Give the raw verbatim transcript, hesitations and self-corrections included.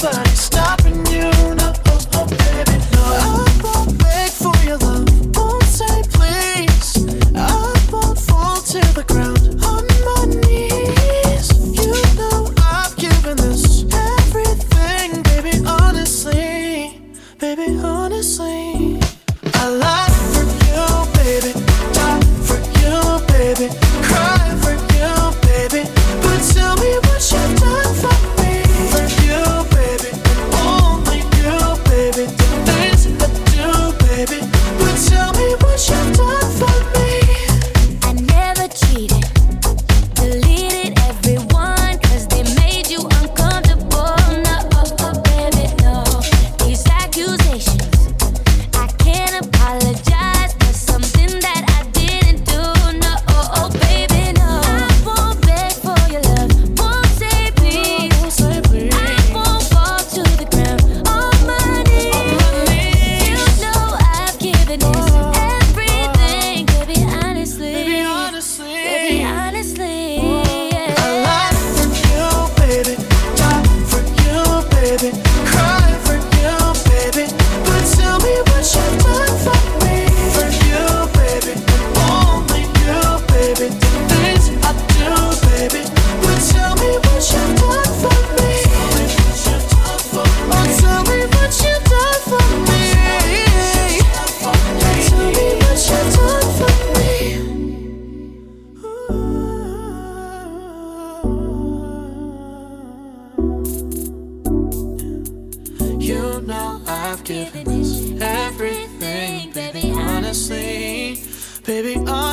nobody's stopping you. No, oh, oh, baby, no. I won't beg for your love, won't say please. I won't fall to the ground on my knees. You know I've given this everything, baby, honestly, baby, honestly. I lie for you, baby, die for you, baby, cry for you, baby, but tell me what you've done for me. For you, baby, and only you, baby, the things I do, baby, but tell me what you've done for me. I never cheated, deleted everyone, cause they made you uncomfortable. No, oh, oh, baby, no. These accusations, I can't apologize for something that I didn't do. No, oh, oh, baby, no. I won't beg for your love, won't say please. I won't fall to the ground on my knees. You know I've given this everything, baby, honestly. Baby, honestly, Baby, honestly, yeah. I lie for you, baby, die for you, baby, cry for you, baby, but tell me what you've done for me. For you, baby, and only you, baby, the things I do, baby, but tell me what you've done for me. Oh, tell me what you've done for me. Tell me what you've done for me. You know I've given this everything, baby, honestly, baby, honestly.